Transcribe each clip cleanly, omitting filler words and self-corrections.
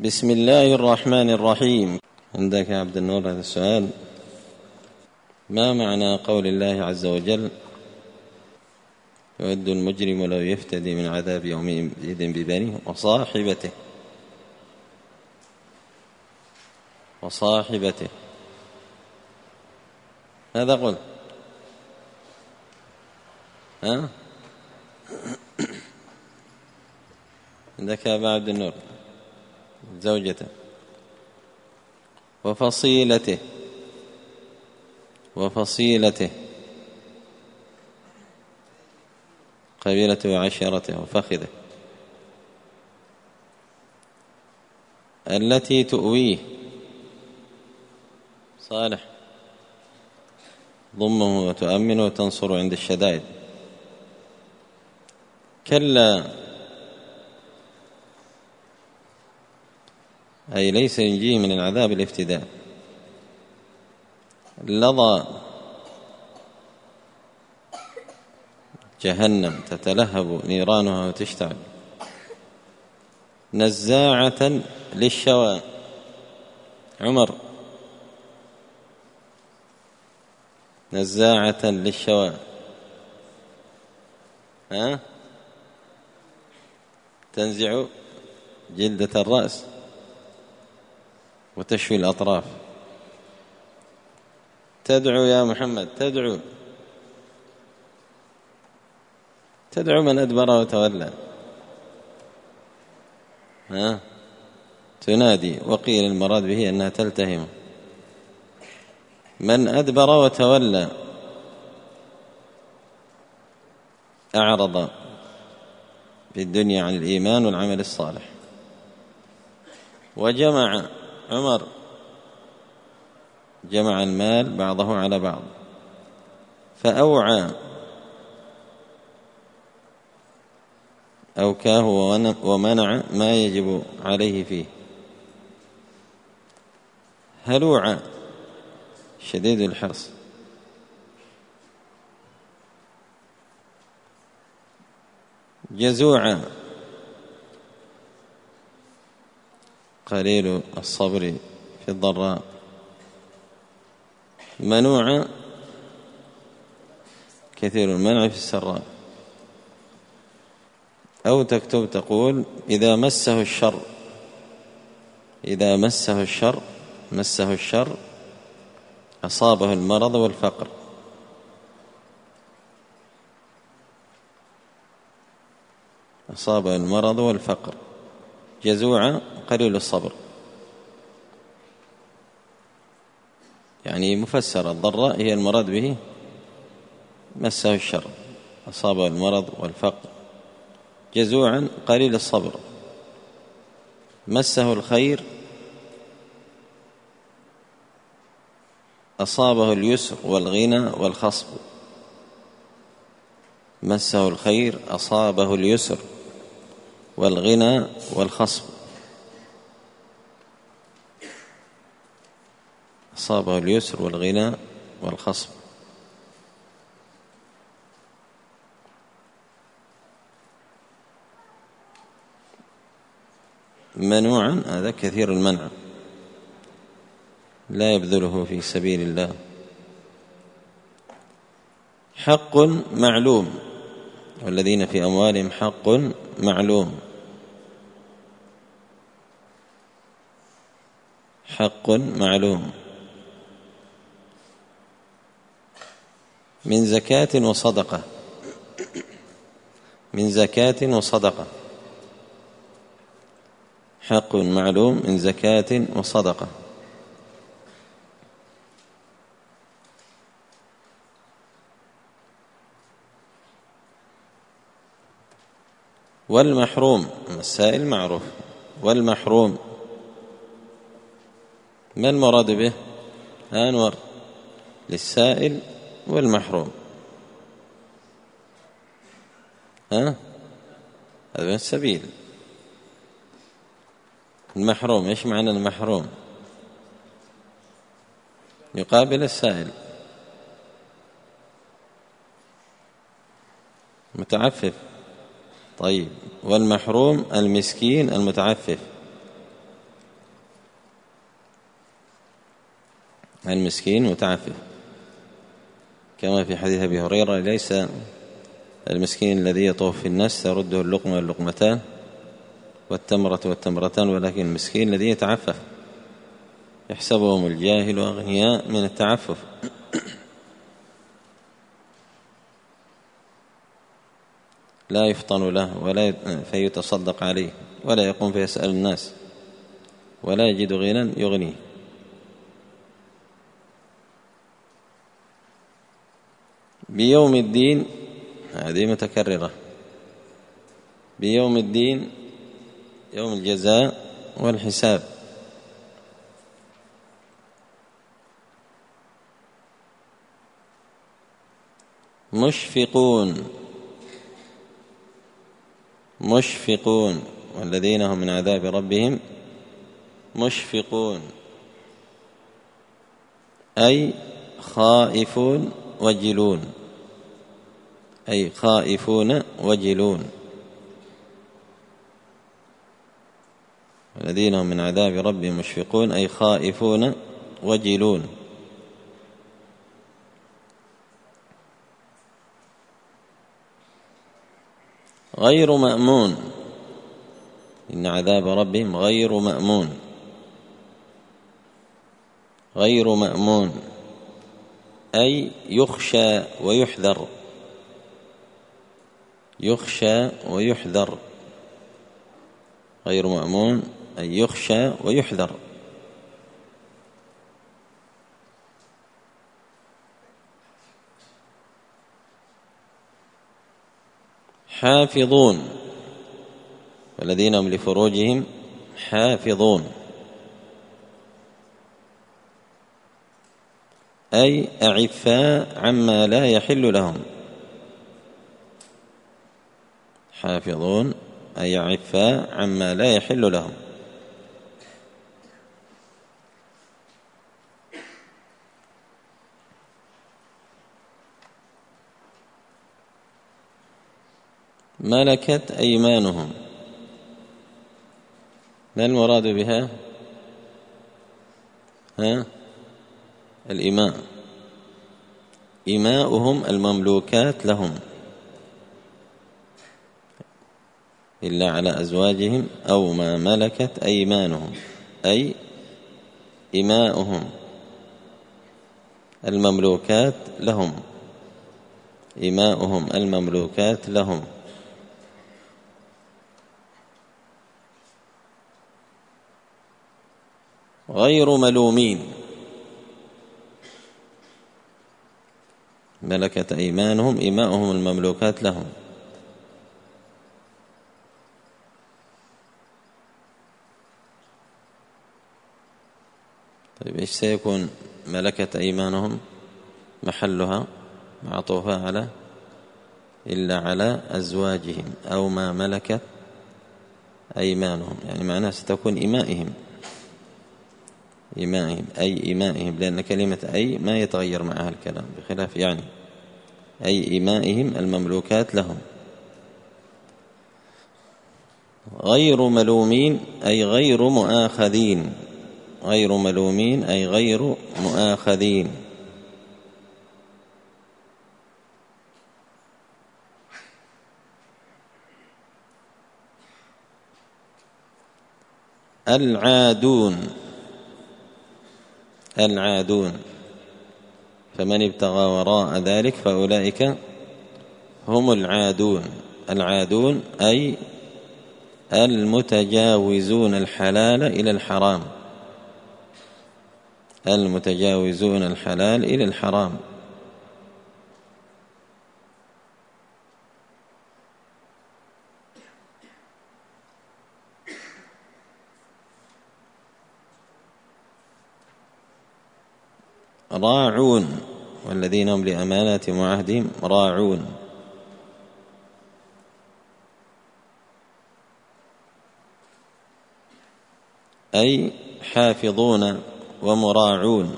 بسم الله الرحمن الرحيم. عندك يا عبد النور هذا السؤال: ما معنى قول الله عز وجل: يود المجرم لو يفتدي من عذاب يومئذ ببنيه وصاحبته. ماذا قل؟ عندك يا أبا عبد النور: زوجته وفصيلته قبيلته وعشيرته وفخذه التي تؤويه. صالح: ضمه وتؤمنه وتنصر عند الشدائد. كلا، أي ليس ينجيه من العذاب الافتداء. لظى، جهنم تتلهب نيرانها وتشتعل. نزاعة للشوى. عمر: نزاعة للشوى. تنزع جلدة الرأس وتشوي الأطراف. تدعو يا محمد، تدعو من أدبر وتولى. تنادي، وقيل المراد به أنها تلتهم. من أدبر وتولى، أعرض في الدنيا عن الإيمان والعمل الصالح. وجمع. عمر: جمع المال بعضه على بعض. فأوعى، أوكاه ومنع ما يجب عليه فيه. هلوعا، شديد الحرص. جزوعا، قليل الصبر في الضراء. منوعا، كثير المنع في السراء. أو تكتب تقول: إذا مسه الشر أصابه المرض والفقر. أصابه المرض والفقر. جزوعا، قليل الصبر. يعني مفسر الضراء هي المرض به مسه الشر، أصابه المرض والفقر. جزوعا، قليل الصبر. مسه الخير أصابه اليسر والغنى والخصب. مسه الخير أصابه اليسر والغنى والخصب. أصابه اليسر والغنى والخصب. منوعا، هذا كثير المنع، لا يبذله في سبيل الله. حق معلوم، والذين في أموالهم حق معلوم. حق معلوم. من زكاة وصدقة. حق معلوم من زكاة وصدقة. والمحروم، السائل معروف. والمحروم ما المراد به؟ أنور: للسائل والمحروم. هذا من السبيل. المحروم، إيش معنى المحروم؟ يقابل السائل. متعفف. طيب، والمحروم المسكين المتعفف. المسكين متعفف، كما في حديث أبي هريرة: ليس المسكين الذي يطوف في الناس ترده اللقمة واللقمتان والتمرة والتمرتان، ولكن المسكين الذي يتعفف، يحسبهم الجاهل أغنياء من التعفف. لا يفطن له ولا فيتصدق عليه، ولا يقوم فيسأل الناس، ولا يجد غنى يغنيه. بيوم الدين، هذه متكررة، بيوم الدين يوم الجزاء والحساب. مشفقون، مشفقون، والذين هم من عذاب ربهم مشفقون، أي خائفون وجلون، أي خائفون وجلون. والذين هم من عذاب ربهم مشفقون أي خائفون وجلون. غير مأمون، إن عذاب ربهم غير مأمون، غير مأمون أي يخشى ويحذر، يخشى ويحذر، غير مأمون أي يخشى ويحذر. حافظون، والذين هم لفروجهم حافظون أي أعفاء عما لا يحل لهم، حافظون أي أعفاء عما لا يحل لهم. ملكت أيمانهم، ما المراد بها؟ الإماء، إماؤهم المملوكات لهم، إلا على أزواجهم أو ما ملكت أيمانهم، أي إماؤهم المملوكات لهم، إماؤهم المملوكات لهم. غير ملومين، ملكت أيمانهم إماؤهم المملوكات لهم. طيب إيش سيكون ملكت أيمانهم؟ محلها معطوفة على إلا على أزواجهم أو ما ملكت أيمانهم، يعني معناها ستكون إمائهم، إمائهم أي إمائهم، لأن كلمة أي ما يتغير معها الكلام، بخلاف يعني أي إمائهم المملوكات لهم. غير ملومين أي غير مؤاخذين، غير ملومين أي غير مؤاخذين. العادون، العادون، فمن ابتغى وراء ذلك فأولئك هم العادون. العادون أي المتجاوزون الحلال إلى الحرام، المتجاوزون الحلال إلى الحرام. راعون، والذين هم لأماناتهم وعهدهم راعون، أي حافظون ومراعون.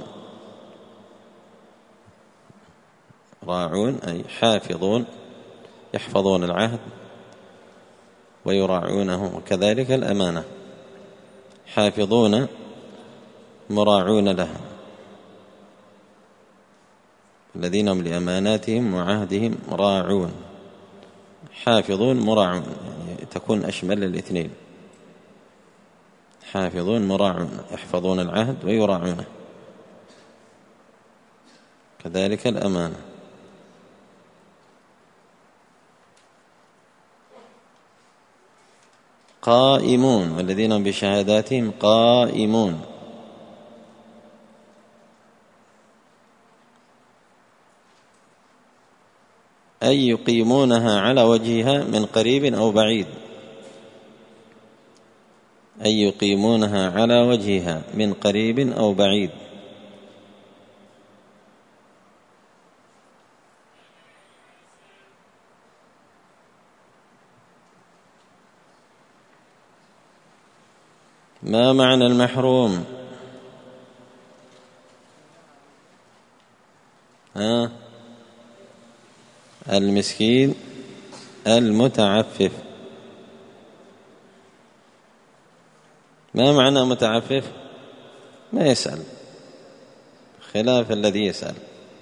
راعون أي حافظون، يحفظون العهد ويراعونه، وكذلك الأمانة، حافظون مراعون لها. الذين هم لأماناتهم وعهدهم راعون. حافظون مراعون، يعني تكون أشمل الاثنين. حافظون مراعون، يحفظون العهد ويراعونه، كذلك الأمانة. قائمون، والذين هم بشهاداتهم قائمون. أي يقيمونها على وجهها من قريب أو بعيد. أي يقيمونها على وجهها من قريب أو بعيد. ما معنى المحروم؟ المسكين المتعفف. ما معنى متعفف؟ ما يسأل، خلاف الذي يسأل.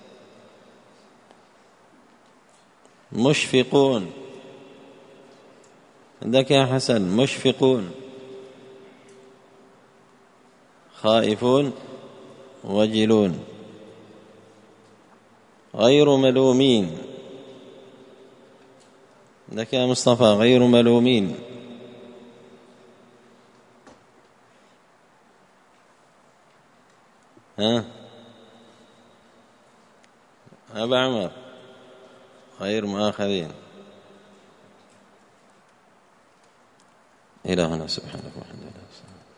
مشفقون، عندك يا حسن مشفقون. خائفون وجلون. غير ملومين، عندك يا مصطفى غير ملومين. أبا عمر غير مؤاخذين. إلهنا سبحانه وتعالى.